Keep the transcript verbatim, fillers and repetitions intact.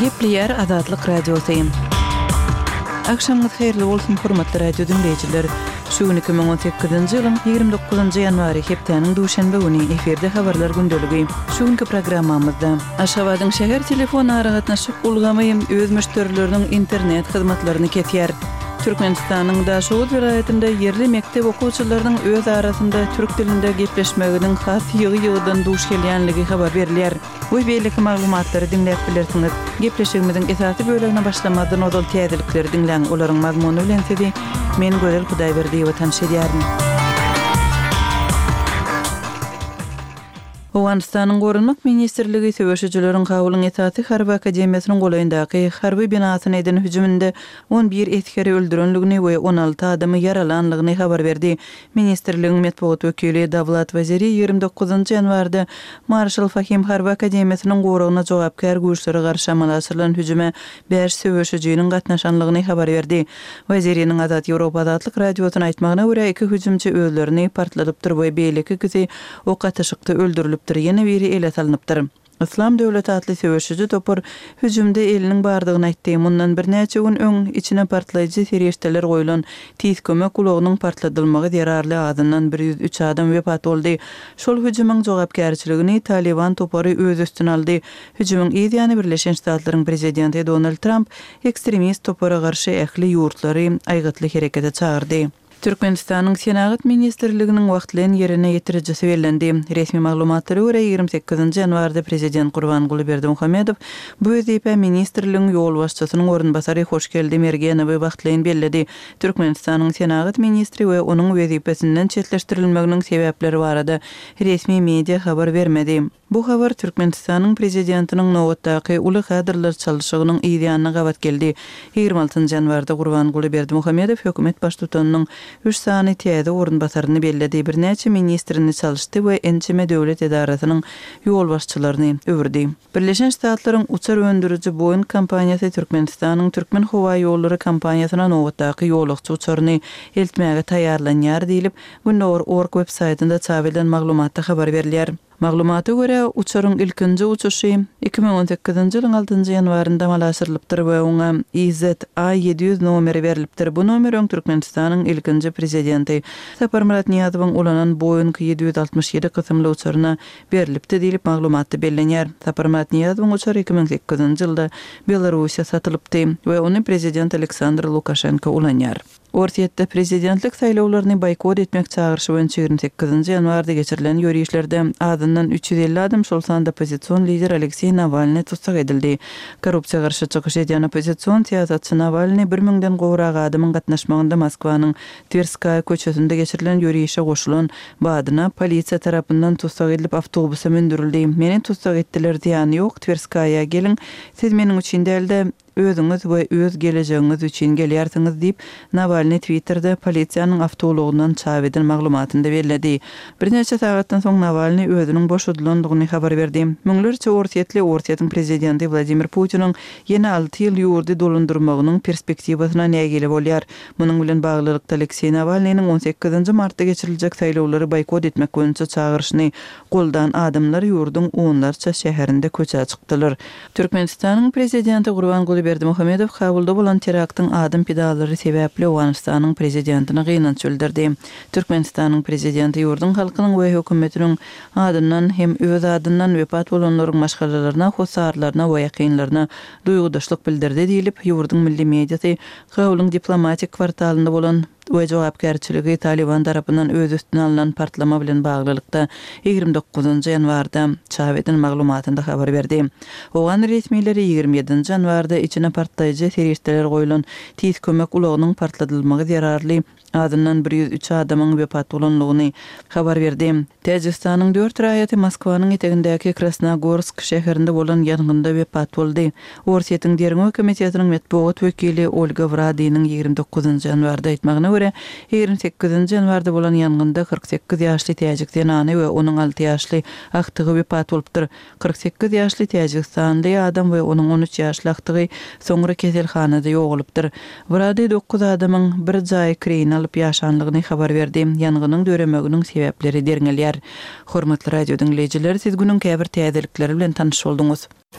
Gepleyer Azatlyk Radiosyň. Akşamyňyz haýyrly bolsun hormatly radio dinleýijiler. Şu gün iki bin on sekizinji ýylyň ýygrimi dokuzynjy ýanwary hepdeniň duşanba güni eferde habarlar gündeligi. Şu günkü programmamyzda Aşgabatyň şäher telefon aragatnaşyk ulgamy öz müşterileriniň internet hyzmatlaryny ketýär. Türkmenistanyň Daşowut vilayetinde yerli mektep okuwçylarynyň öz arasynda türk dilinde gepleşmeginiň has ýygy-ýygydan duş gelýänligi habar berilýär. Bu beýleki maglumatlary dinläp bilersiňiz. Gepleşigimiziň esasy bölegine başlamadan ozal täzelikleri dinläň. Olaryň mazmuny bilen sizi men Gözel Hudaýberdiýewa tanış edýärin. Awganistanyň Gorunmak Ministrligi söwüşçüleriň kabulyň esasy Harby Akademiýasynyň goýundaky harby binasyna eden hüjüminde on bir eskeri öldürenligini we on alty adamy yaralanlygyny habar berdi. Ministrligiň medeniýet wekili Davlat Waziri ýygrimi dokuzynjy ýanwarda Marshal Fahim Harby Akademiýasynyň gorugyna jogapkär güýçlere garşy amalaçylan hüjüme beş söwüşçüniň gatnaşanlygyny habar berdi. Waziriniň Azat Ýewropa Azatlyk radiosyna aýtmagyna görä iki hüjümçi özlerini partladypdyr we beýleki kişi ok atyşykda öldürilip ýene biri ele salynıpdyr. İslam döwleti atly söwüşçü topar hüjümde eliniň bardygyny aýtdy. Mundan bir näçe gün öň içine partlaýjy serýeşdeler goýulan tiz kömek ulagynyň partladylmagy derarly adından bir yüz üç adam wepat boldy. Şol hüjümüň jogapkärçiligini Taliban topary öz üstüne aldy. Hüjümüň ýa-ni Birleşen Ştatlaryň prezidenti Donald Trump ekstremist topara garşy ähli ýurtlary aýgatly herekete çağırdy. Türkmenistanyň Senagat Ministrliginiň wagtlyň ýerine ýetirijisi berilendi. Resmi maglumatlary görä ýygrimi sekizinji ýanwarda prezident Gurbanguly Berdimuhammedow bu wezipä ministrligiň ýol başçysynyň orunbasary Hoşgeldi Mergenowy wagtlyň bellädi. Türkmenistanyň Senagat ministri we onuň wezipesinden çetleşdirilmeginiň sebäpleri barada resmi media habar bermedi. Bu habar Türkmenistanyň prezidentiniň nowatdaky uly kadrlar çalyşygynyň ýa-ni gabat geldi. ýygrimi altynjy ýanwarda Gurbanguly Berdimuhammedow hökümet başlygynyň üç sany täze orunbasaryny bellädi. Bir näçe ministrini çalyşdy we ençeme döwlet edarasynyň ýol başçylaryny öwürdi. Birleşen Ştatlaryň uçar öndürüji Boeing kompaniýasy Türkmenistanyň Türkmen howa ýollary kompaniýasyna nowatdaky ýolukçy uçaryny eltmäge taýýarlanýar diýilip, Günnor nokta org websaýtynda çap edilen maglumatda habar berilýär. Maglumata görä uçaryň ilkinji uçuşy iki bin on sekizinji ýylyň altynjy ýanwarynda malaşyrylypdyr we oňa I Z A yedi yüz nomeri berilipdir. Bu nomer öň Türkmenistanyň ilkinji prezidenti Sapar Murat Niýazowyň ulanan Boeing yedi yüz altmış ýedi kysymly uçaryna berilipdi diýilip maglumatda bellenýär. Sapar Murat Niýazowyň uçary iki bin sekizinji ýylda Belarusiýa satylypdy we ony prezident Aleksandr Lukashenko ulanýar. Ortiýetde prezidentlik saýlawlaryny boykot etmek çağırşy boýunça ýygrimi sekizinji ýanwarda geçirilen ýörüşlerde adından üç yüz elli adam şol sanda opozisiýon lideri Aleksey Navalny tutsak edildi. Korrupsiýa garşy çykyş edýän opozisiýon siýasatçy Navalny bir miňden gowrak adamyň gatnaşmagynda Moskwanyň Tverskaya köçesinde geçirilen ýörüşe goşulan badyna polisiýa tarapyndan tutsak edilip awtobusa mündirildi. Meni tutsak etdiler diýeni ýok, Tverskaya gelin, siz meniň üçin dälde özüňiz we öz gelecegiňiz üçin gelýärsiňiz diýip Navalny Twitter'da polisiýanyň awtologundan çap edilen maglumatynda bellädi. Bir neçe sagatdan soň Navalny özüniň boşadylandygyny habar berdi. Müňlerçe Ortiýetli Ortiýetiň prezidenti Vladimir Putiniň ýene alty ýyl ýurdy dolandyrmagynyň perspektiwasyna nägeli bolýar. Munyň bilen baglylykda Aleksey Navalnyň on sekizinji martda geçiriljek saýlawlary boykot etmek boýunça çağırşyny goldan adamlar ýurdyň onlarça şäherinde köçe çykdylar. Türkmenistanyň prezidenti Gurbanguly Berdimuhammedow Kabulda bolan teraktyň adam pedalary sebäpli Awganistanyň prezidentini gynanç öldürdi. Türkmenistanyň prezidenti ýurduň halkynyň we hökümetiniň adından hem öz adından wepat bolanlaryň maşgalalaryna, hosarlaryna we ýakynlaryna duýgudaşlyk bildirdi diýilip, ýurduň milli mediasy Kabulyň diplomatik kwartalynda bolan we jogapkärçiligi Taliban tarapyndan öz üstüne alynan partlama bilen baglylykda ýygrimi dokuzynjy ýanwarda çap edilen maglumatynda habar berdi. Owgan resmileri ýygrimi ýedinji ýanwarda içine partlaýjy serýeşdeler goýulan tiz kömek ulagynyň partladylmagy derarly adından bir yüz üç adamyň wepat bolanlygyny habar berdi. Täjikistanyň dört raýaty Moskwanyň etegindäki Krasnogorsk şäherinde bolan ýangynda wepat boldy. Ortiýetiň derňi hökümetiniň medeniýet wekili Olga Vradynyň ýygrimi dokuzynjy ýanwarda aýtmagyna görä ýygrimi sekizinji ýanwarda bolan ýangynda kırk sekiz ýaşly täjik senany we onuň alty ýaşly agtygy wepat bolupdyr. kırk sekiz ýaşly Täjikistanda adam we onuň on üç ýaşly agtygy soňra keselhanada ýogalypdyr. Vrady dokuz adamyň bir jaý krein alyp ýaşanlygyny habar berdi. Ýangynnyň döremeginiň sebäpleri derňelýär. Hormatly radio dinleýijiler, siz günüň käbir täzelikleri bilen tanyş bolduňuz.